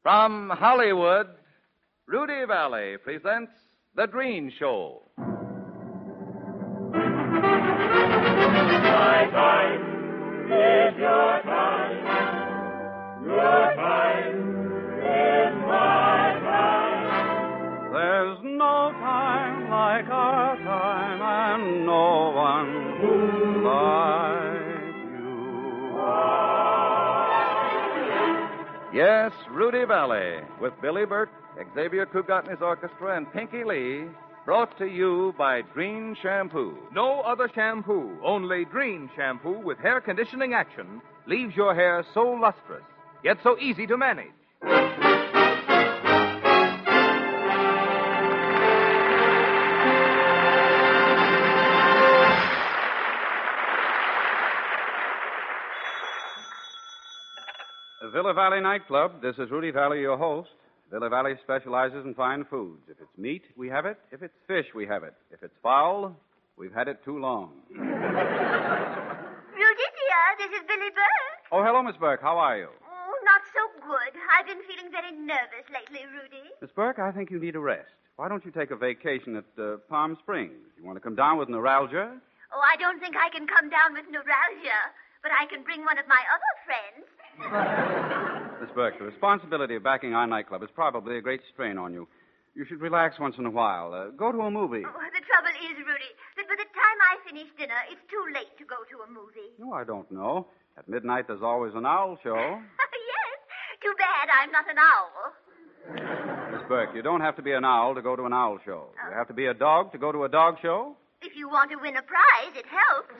From Hollywood, Rudy Valley presents The Green Show. My time is your time. Your time is my time. There's no time like our time, and no one like you. Yes, Rudy Valley, with Billy Burke, Xavier Cugat and his orchestra, and Pinky Lee, brought to you by Green Shampoo. No other shampoo, only Green Shampoo with hair conditioning action leaves your hair so lustrous, yet so easy to manage. Villa Valley Nightclub, this is Rudy Valley, your host. Villa Valley specializes in fine foods. If it's meat, we have it. If it's fish, we have it. If it's foul, we've had it too long. Rudy, dear, this is Billy Burke. Oh, hello, Miss Burke. How are you? Oh, not so good. I've been feeling very nervous lately, Rudy. Miss Burke, I think you need a rest. Why don't you take a vacation at Palm Springs? You want to come down with neuralgia? Oh, I don't think I can come down with neuralgia, but I can bring one of my other friends. Miss Burke, the responsibility of backing our nightclub is probably a great strain on you. You should relax once in a while. Go to a movie. Oh, the trouble is, Rudy, that by the time I finish dinner, it's too late to go to a movie. No, I don't know. At midnight, there's always an owl show. Yes. Too bad I'm not an owl. Miss Burke, you don't have to be an owl to go to an owl show. You have to be a dog to go to a dog show. If you want to win a prize, it helps.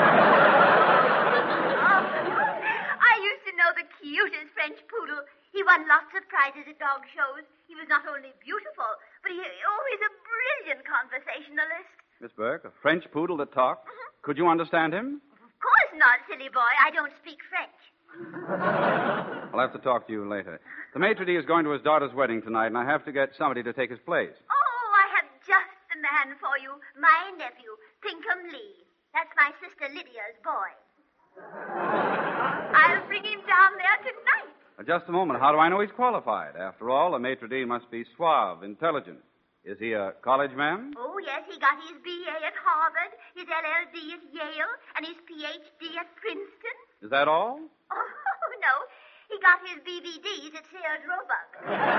I used to know the cutest French poodle. He won lots of prizes at dog shows. He was not only beautiful, but he always a brilliant conversationalist. Miss Burke, a French poodle that talks. Mm-hmm. Could you understand him? Of course not, silly boy. I don't speak French. I'll have to talk to you later. The maitre d' is going to his daughter's wedding tonight, and I have to get somebody to take his place. Oh, I have just the man for you. My nephew, Pinkham Lee. That's my sister Lydia's boy. I'll bring him down there tonight. Just a moment. How do I know he's qualified? After all, a maitre d' must be suave, intelligent. Is he a college man? Oh, yes. He got his B.A. at Harvard, his LL.D. at Yale, and his Ph.D. at Princeton. Is that all? Oh, no. He got his BVDs at Sears Roebuck.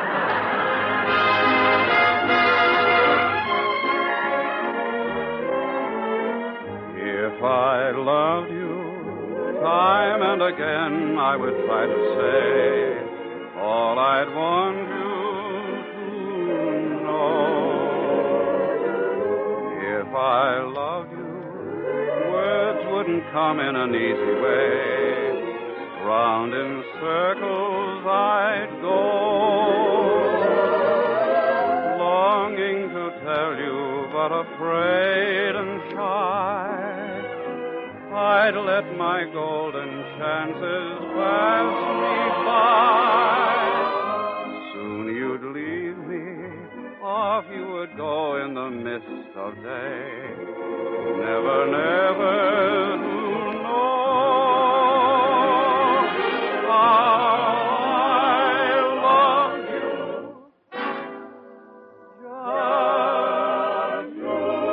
If I loved you time and again, I would try to say all I'd want you to know. If I loved you, words wouldn't come in an easy way. Round in circles I'd go, longing to tell you, but afraid and shy. I'd let my golden chances pass me by. Soon you'd leave me, off you would go in the mist of day. Never, never to know how I love you. Just you.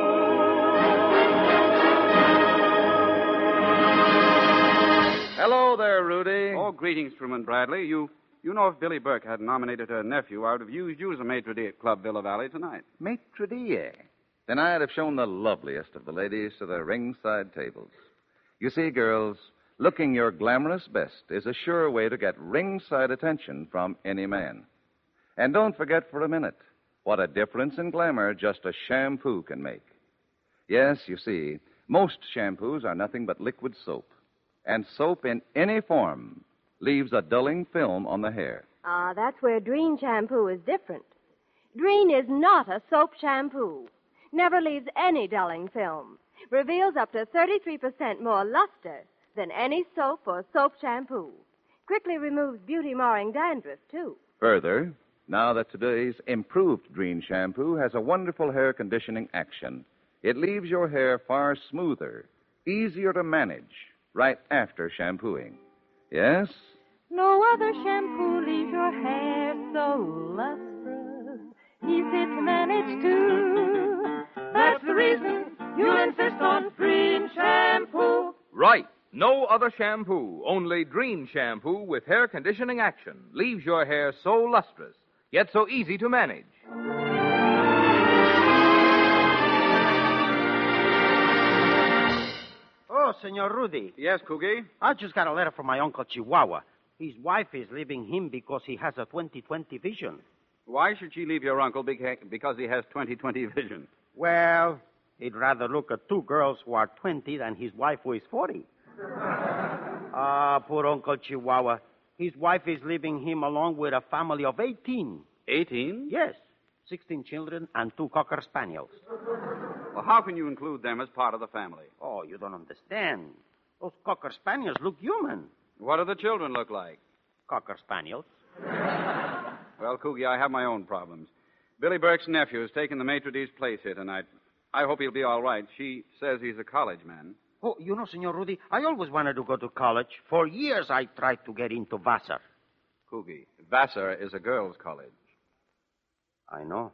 Hello there, Rudy. Oh, greetings, Truman Bradley. You know if Billy Burke had nominated her nephew, I would have used you as a maitre d' at Club Villa Valley tonight. Maitre d', eh? Then I'd have shown the loveliest of the ladies to their ringside tables. You see, girls, looking your glamorous best is a sure way to get ringside attention from any man. And don't forget for a minute what a difference in glamour just a shampoo can make. Yes, you see, most shampoos are nothing but liquid soap. And soap in any form leaves a dulling film on the hair. Ah, that's where Dreen shampoo is different. Dreen is not a soap shampoo. Never leaves any dulling film. Reveals up to 33% more luster than any soap or soap shampoo. Quickly removes beauty-marring dandruff, too. Further, now that today's improved Dreen shampoo has a wonderful hair conditioning action, it leaves your hair far smoother, easier to manage right after shampooing. Yes? No other shampoo leaves your hair so lustrous, easy to manage too. That's the reason you'll insist on Dream Shampoo. Right. No other shampoo, only Dream Shampoo with hair conditioning action leaves your hair so lustrous, yet so easy to manage. Oh, Senor Rudy. Yes, Coogie? I just got a letter from my Uncle Chihuahua. His wife is leaving him because he has a 20/20 vision. Why should she leave your uncle because he has 20/20 vision? Well, he'd rather look at two girls who are 20 than his wife who is 40. Poor Uncle Chihuahua. His wife is leaving him along with a family of 18. 18? Yes, 16 children and 2 Cocker Spaniels. Well, how can you include them as part of the family? Oh, you don't understand. Those Cocker Spaniels look human. What do the children look like? Cocker Spaniels. Well, Coogie, I have my own problems. Billy Burke's nephew has taken the maitre d's place here tonight. I hope he'll be all right. She says he's a college man. Oh, you know, Senor Rudy, I always wanted to go to college. For years I tried to get into Vassar. Coogie, Vassar is a girls' college. I know.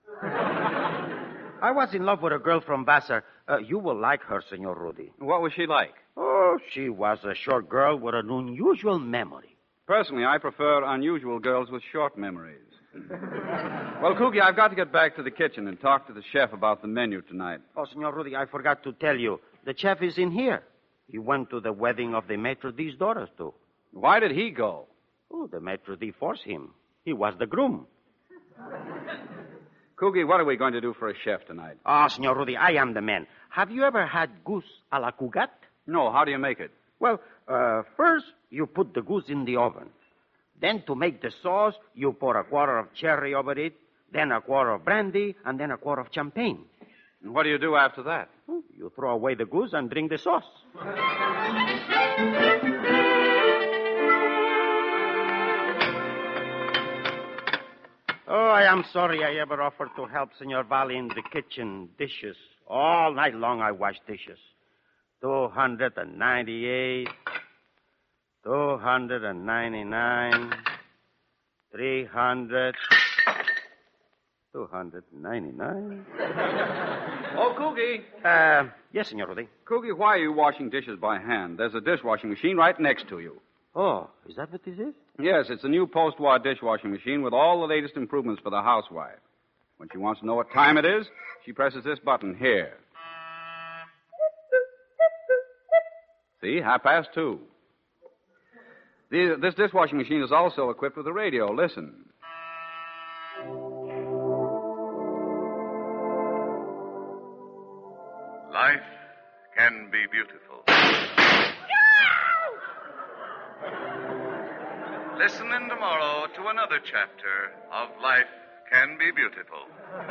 I was in love with a girl from Vassar. You will like her, Senor Rudy. What was she like? Oh, she was a short girl with an unusual memory. Personally, I prefer unusual girls with short memories. Well, Coogie, I've got to get back to the kitchen and talk to the chef about the menu tonight. Oh, Senor Rudy, I forgot to tell you. The chef is in here. He went to the wedding of the maitre d's daughters, too. Why did he go? Oh, the maitre d' forced him. He was the groom. Coogie, what are we going to do for a chef tonight? Ah, Senor Rudy, I am the man. Have you ever had goose a la Cugat? No, how do you make it? Well, first you put the goose in the oven. Then to make the sauce, you pour a quarter of cherry over it, then a quarter of brandy, and then a quarter of champagne. And what do you do after that? You throw away the goose and drink the sauce. Oh, I am sorry I ever offered to help Senor Valley in the kitchen. Dishes. All night long I wash dishes. 298, 299, 300, 299. Oh, Coogie. Yes, Senor Rudy. Coogie, why are you washing dishes by hand? There's a dishwashing machine right next to you. Oh, is that what this is? Yes, it's a new post-war dishwashing machine with all the latest improvements for the housewife. When she wants to know what time it is, she presses this button here. See, 2:30. This dishwashing machine is also equipped with a radio. Listen. Life can be beautiful. Listen in tomorrow to another chapter of Life Can Be Beautiful.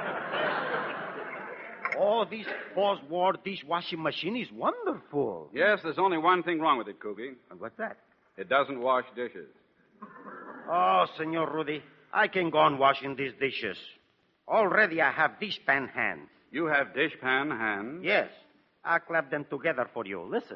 Oh, this post-war dishwashing machine is wonderful. Yes, there's only one thing wrong with it, Coogie. And what's that? It doesn't wash dishes. Oh, Senor Rudy, I can go on washing these dishes. Already I have dishpan hands. You have dishpan hands? Yes. I'll clap them together for you. Listen.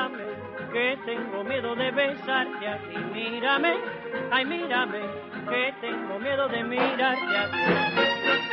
bésame, que tengo miedo de besarte a ti. Mírame, ay, mírame, que tengo miedo de mirarte a ti.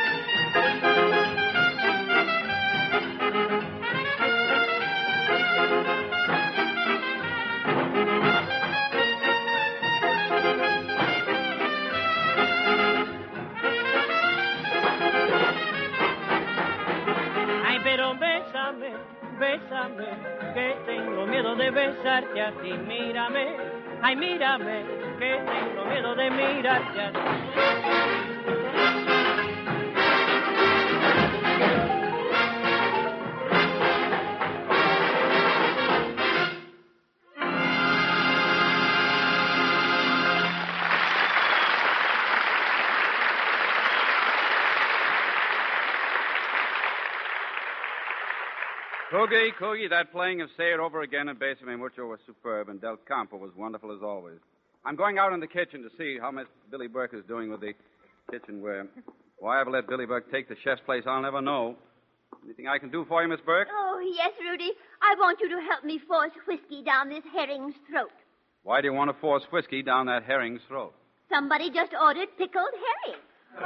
Bésame, que tengo miedo de besarte a ti. Mírame, ay, mírame, que tengo miedo de mirarte a ti. Coogie, that playing of Say It Over Again and Besame Mucho was superb, and Del Campo was wonderful as always. I'm going out in the kitchen to see how Miss Billy Burke is doing with the kitchenware. Why I ever let Billy Burke take the chef's place, I'll never know. Anything I can do for you, Miss Burke? Oh, yes, Rudy. I want you to help me force whiskey down this herring's throat. Why do you want to force whiskey down that herring's throat? Somebody just ordered pickled herring.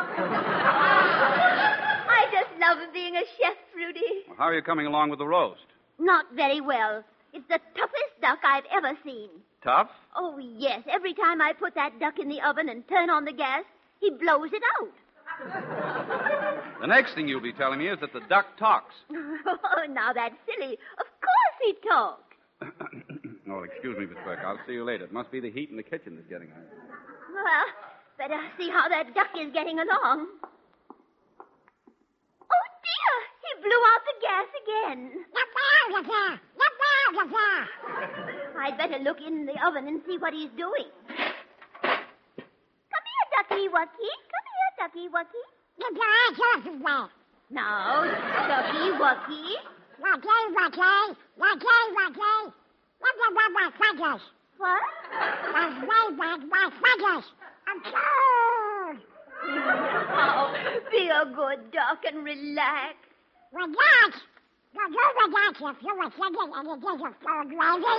I just love being a chef, Rudy. Well, how are you coming along with the roast? Not very well. It's the toughest duck I've ever seen. Tough? Oh, yes. Every time I put that duck in the oven and turn on the gas, he blows it out. The next thing you'll be telling me is that the duck talks. Oh, now that's silly. Of course he talks. Oh, excuse me, Miss Burke. I'll see you later. It must be the heat in the kitchen that's getting on. Well, better see how that duck is getting along. Oh, dear! He blew out the gas again. I'd better look in the oven and see what he's doing. Come here, Ducky Wucky. Come here, Ducky Wucky. Now, Ducky Wucky. What? Oh, be a good duck and relax. Relax? Well, you relax if you were singing and you did your phone lazy.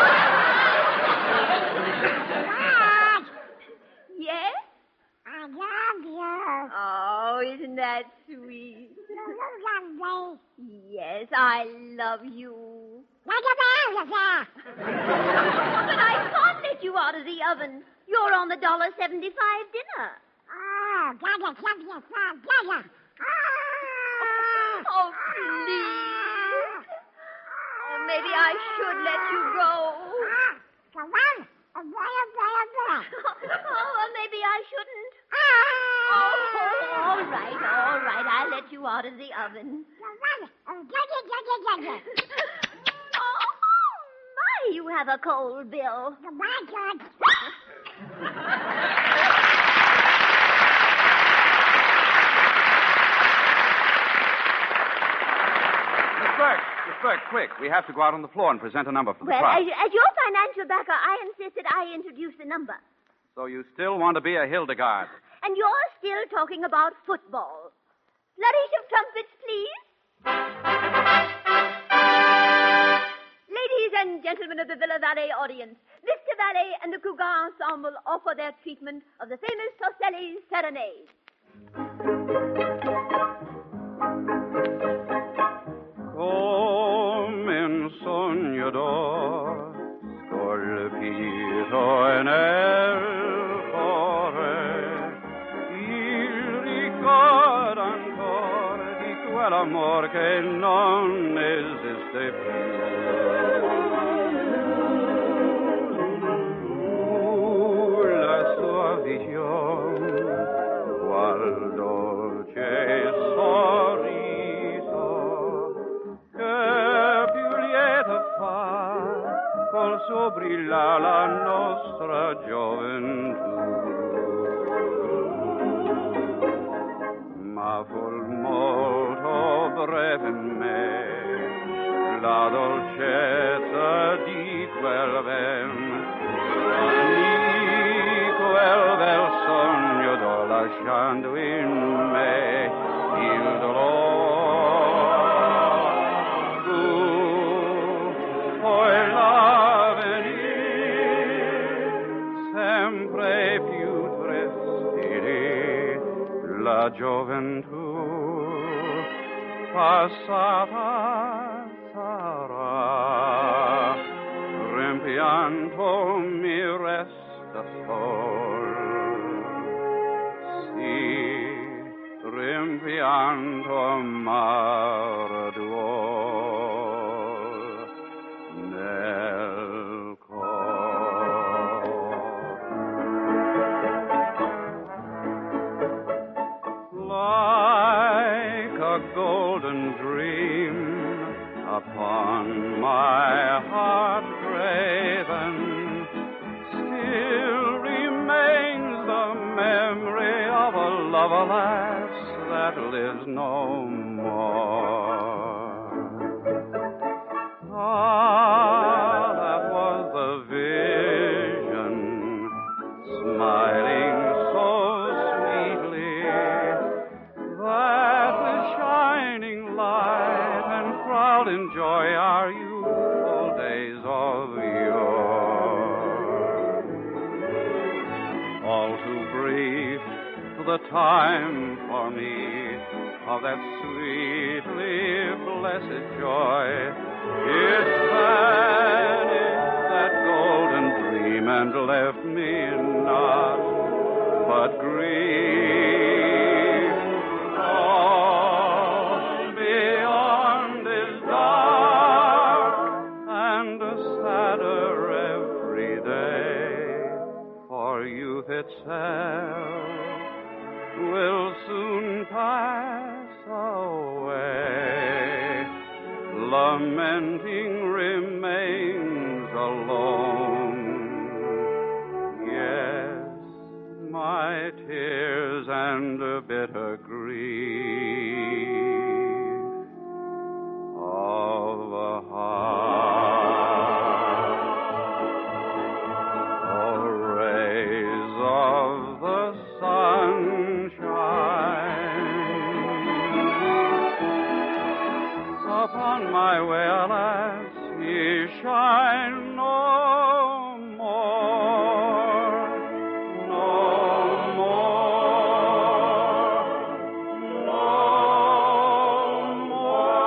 What? Yes? I love you. Oh, isn't that sweet? You love me. Yes, I love you. What about you? But I can't let you out of the oven. You're on the $1.75 dinner. Oh, $1.75 dinner. Oh, please. Oh, maybe I should let you go. Go on. Oh, well, maybe I shouldn't. Oh, all right. I'll let you out of the oven. Oh, my, you have a cold, Bill. Miss Burke, quick. We have to go out on the floor and present a number for the Well, crowd. as your financial backer, I insist that I introduce the number. So you still want to be a Hildegard? And you're still talking about football. Flourish of trumpets, please. Ladies and gentlemen of the Villa Valley audience, Mr. Valley and the Cougar Ensemble offer their treatment of the famous Torselli Serenade. Come sognador, scolpito nel cuore, il ricordo ancora di quell'amor che non esiste più. La sua visione, qual dolce sorriso, col suo brilla la nostra gioventù. Ma fu molto breve in me la dolcezza di quel di quel bel sogno d'ho lasciando in me il dolore. Tu, poi la passata sarà, rimpianto mi resta sol. Sì, rimpianto m'arduol nel cor. Like a golden dream upon my heart graven, still remains the memory of a love, alas, that lives no more. Ah, that was the vision, smiling so sweetly, that with shining light and proud in joy our youthful days of yore. All too brief the time for me of that sweetly blessed joy. It vanished, that golden dream, and left me not but grief. All beyond is dark and sadder every day, for youth itself will soon pass away. Lamenting remains alone. Yes, my tears and bitter grief of a heart. Oh, rays of the sunshine upon my way, alas, ye shine no more, no more, no more.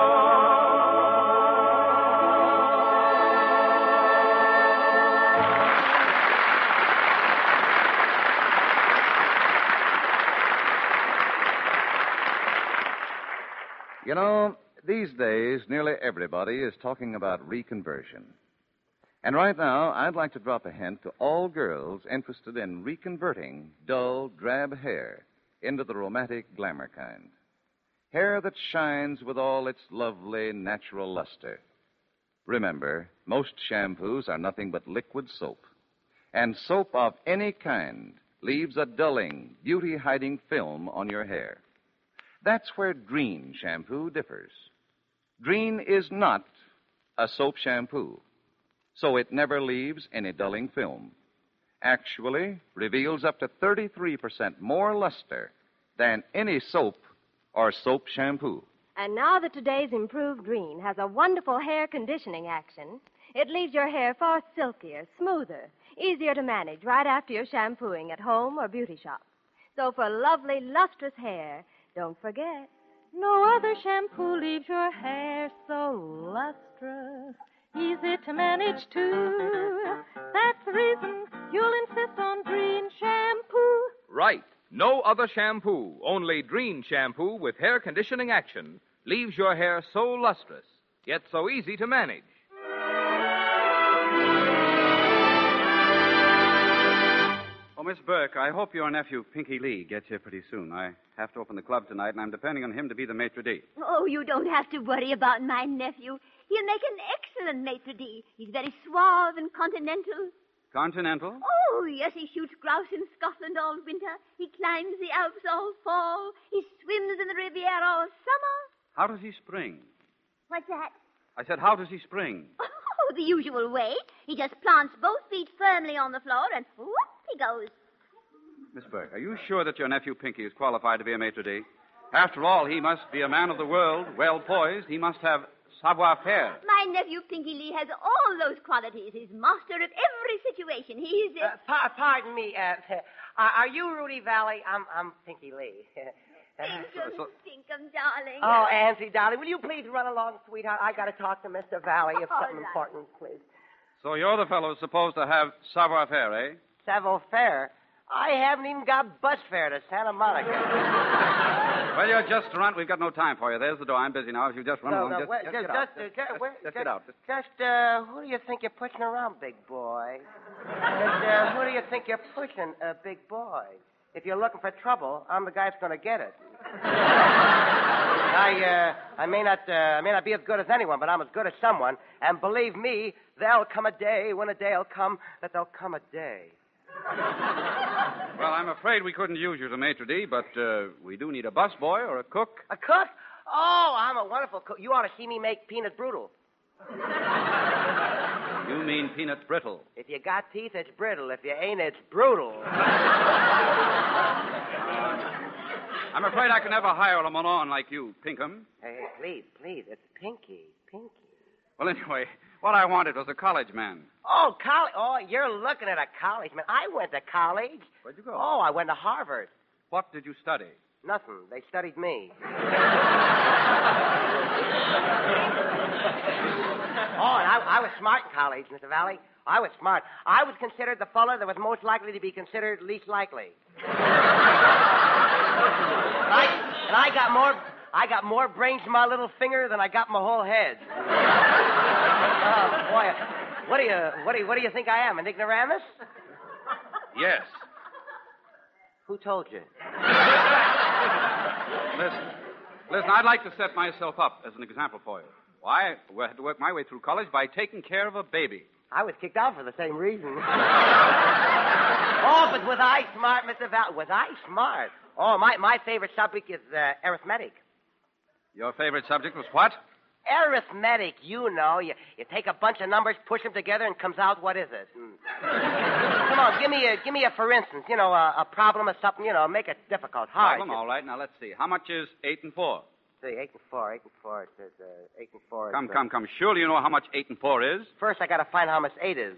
You know, these days, nearly everybody is talking about reconversion. And right now, I'd like to drop a hint to all girls interested in reconverting dull, drab hair into the romantic glamour kind. Hair that shines with all its lovely natural luster. Remember, most shampoos are nothing but liquid soap. And soap of any kind leaves a dulling, beauty-hiding film on your hair. That's where Dreen shampoo differs. Dreen is not a soap shampoo, so it never leaves any dulling film. Actually, reveals up to 33% more luster than any soap or soap shampoo. And now that today's improved Dreen has a wonderful hair conditioning action, it leaves your hair far silkier, smoother, easier to manage right after you're shampooing at home or beauty shop. So for lovely, lustrous hair, don't forget, No other shampoo leaves your hair so lustrous, easy to manage too. That's the reason you'll insist on Dreen shampoo. Right. No other shampoo, only Dreen shampoo with hair conditioning action, leaves your hair so lustrous, yet so easy to manage. Oh, Miss Burke, I hope your nephew, Pinky Lee, gets here pretty soon. I have to open the club tonight, and I'm depending on him to be the maitre d'. Oh, you don't have to worry about my nephew. He'll make an excellent maitre d'. He's very suave and continental. Continental? Oh, yes, he shoots grouse in Scotland all winter. He climbs the Alps all fall. He swims in the Riviera all summer. How does he spring? What's that? I said, how does he spring? Oh, the usual way. He just plants both feet firmly on the floor and whoop, he goes. Miss Burke, are you sure that your nephew Pinky is qualified to be a maitre d'? After all, he must be a man of the world, well poised. He must have savoir-faire. My nephew Pinky Lee has all those qualities. He's master of every situation. He's... Pardon me. Are you Rudy Valley? I'm Pinky Lee. Dinkum, darling. Oh, Auntie, darling, will you please run along, sweetheart? I got to talk to Mr. Valley of something important, please. So you're the fellow supposed to have savoir-faire, eh? Savoir-faire? I haven't even got bus fare to Santa Monica. Well, you're just a runt. We've got no time for you. There's the door. I'm busy now. If you just run along, just get out. Just get out. Who do you think you're pushing around, big boy? Who do you think you're pushing, big boy? If you're looking for trouble, I'm the guy that's going to get it. I may not be as good as anyone, but I'm as good as someone. And believe me, there'll come a day when a day'll come that there'll come a day. Well, I'm afraid we couldn't use you as a maitre d', but we do need a busboy or a cook. A cook? Oh, I'm a wonderful cook. You ought to see me make peanut brittle. You mean peanut brittle? If you got teeth, it's brittle. If you ain't, it's brutal. I'm afraid I can never hire a Manon like you, Pinkham. Hey, please, it's Pinky. Well, anyway, what I wanted was a college man. Oh, college. Oh, you're looking at a college man. I went to college. Where'd you go? Oh, I went to Harvard. What did you study? Nothing. They studied me. Oh, and I was smart in college, Mr. Valley. I was smart. I was considered the fellow that was most likely to be considered least likely. And I got more brains in my little finger than I got in my whole head. Oh, boy. What do you think I am, an ignoramus? Yes. Who told you? Listen, I'd like to set myself up as an example for you. Why? I had to work my way through college by taking care of a baby. I was kicked out for the same reason. Oh, but was I smart, Mr. Val? Was I smart? Oh, my favorite subject is arithmetic. Your favorite subject was what? Arithmetic, you know. You take a bunch of numbers, push them together, and comes out, what is it? Come on, give me a for instance. You know, a problem or something, you know, make it difficult, hard. Problem, all right. Now, let's see. How much is 8 and 4? See, 8 and 4. It says 8 and 4. Come. Surely you know how much 8 and 4 is. First, I got to find how much 8 is.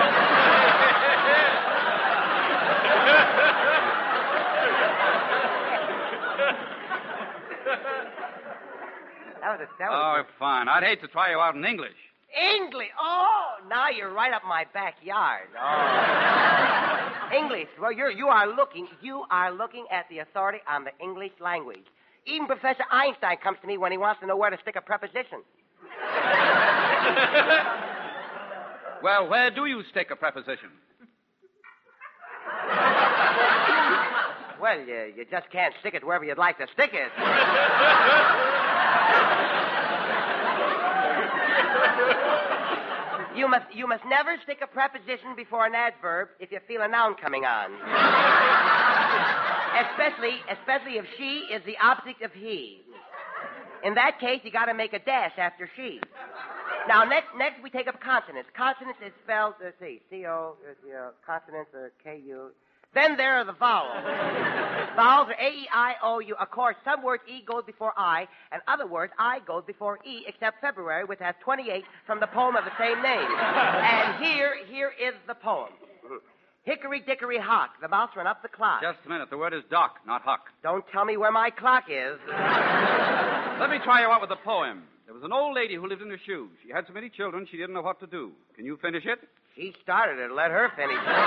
Oh, fine. I'd hate to try you out in English. English? Oh, now you're right up my backyard. Oh. English. Well, you are looking at the authority on the English language. Even Professor Einstein comes to me when he wants to know where to stick a preposition. Well, where do you stick a preposition? Well, you just can't stick it wherever you'd like to stick it. You must never stick a preposition before an adverb if you feel a noun coming on. Especially if she is the opposite of he. In that case, you got to make a dash after she. Now, next we take up consonants. Consonants is spelled, let's see, C-O, consonants are K-U. Then there are the vowels. Vowels are A-E-I-O-U. Of course, some words E goes before I, and other words I goes before E, except February, which has 28 from the poem of the same name. And here is the poem. Hickory dickory hock, the mouse ran up the clock. Just a minute. The word is dock, not huck. Don't tell me where my clock is. Let me try you out with the poem. There was an old lady who lived in her shoes. She had so many children she didn't know what to do. Can you finish it? She started it. Let her finish it.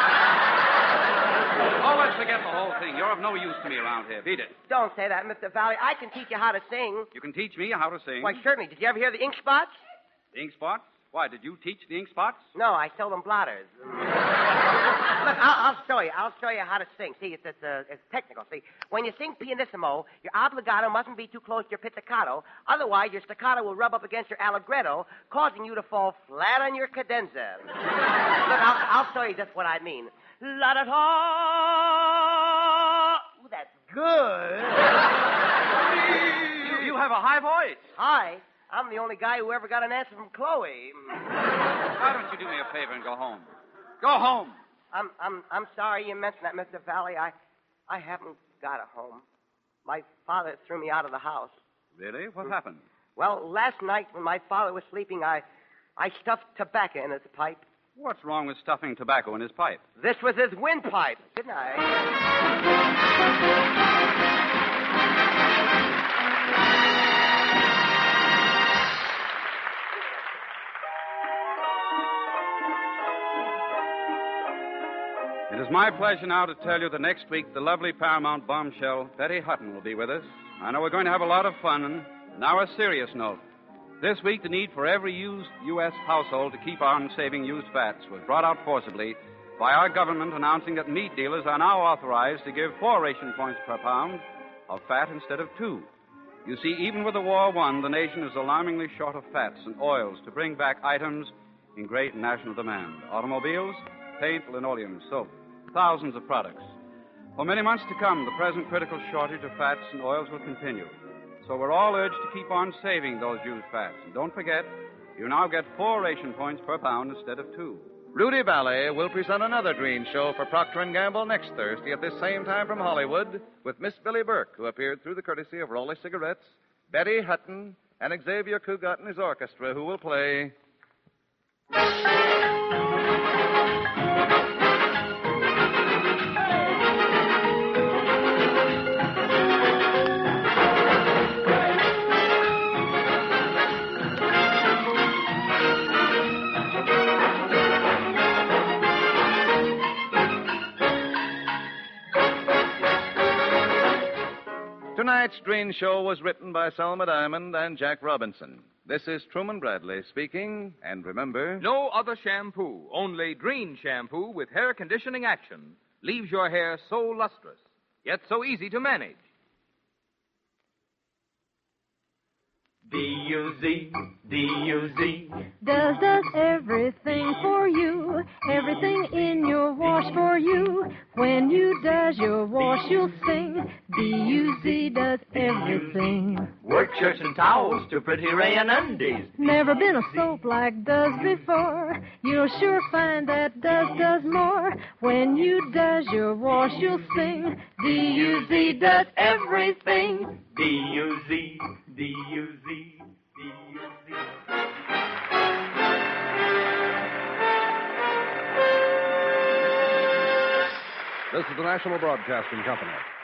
Oh, let's forget the whole thing. You're of no use to me around here. Beat it. Don't say that, Mr. Valley. I can teach you how to sing. You can teach me how to sing? Why, certainly. Did you ever hear the ink spots? The ink spots? Why, did you teach the ink spots? No, I sold them blotters. Look, I'll show you. I'll show you how to sing. See, it's technical. See, when you sing pianissimo, your obligato mustn't be too close to your pizzicato. Otherwise, your staccato will rub up against your allegretto, causing you to fall flat on your cadenza. Look, I'll show you just what I mean. La-da-da! Ooh, that's good. You have a high voice. Hi. I'm the only guy who ever got an answer from Chloe. Why don't you do me a favor and go home? Go home. I'm sorry you mentioned that, Mr. Valley. I haven't got a home. My father threw me out of the house. Really? What happened? Well, last night when my father was sleeping, I stuffed tobacco in his pipe. What's wrong with stuffing tobacco in his pipe? This was his windpipe, didn't I? my pleasure now to tell you that next week the lovely Paramount bombshell Betty Hutton will be with us. I know we're going to have a lot of fun. And now a serious note. This week, the need for every used U.S. household to keep on saving used fats was brought out forcibly by our government announcing that meat dealers are now authorized to give 4 ration points per pound of fat instead of 2. You see, even with the war won, the nation is alarmingly short of fats and oils to bring back items in great national demand. Automobiles, paint, linoleum, soap, thousands of products. For many months to come, the present critical shortage of fats and oils will continue. So we're all urged to keep on saving those used fats. And don't forget, you now get 4 ration points per pound instead of 2. Rudy Ballet will present another Green Show for Procter & Gamble next Thursday at this same time from Hollywood with Miss Billy Burke, who appeared through the courtesy of Raleigh Cigarettes, Betty Hutton, and Xavier Cugat and his orchestra, who will play... Tonight's Green Show was written by Selma Diamond and Jack Robinson. This is Truman Bradley speaking, and remember... No other shampoo, only Green shampoo with hair conditioning action leaves your hair so lustrous, yet so easy to manage. D-U-Z, D-U-Z. Does everything for you, everything in your wash for you. When you does your wash, you'll sing. D-U-Z does everything. Work shirts and towels to pretty rayon undies. Never been a soap like does before. You'll sure find that does more. When you does your wash, you'll sing. D-U-Z does everything. D-U-Z, D-U-Z, D-U-Z. This is the National Broadcasting Company.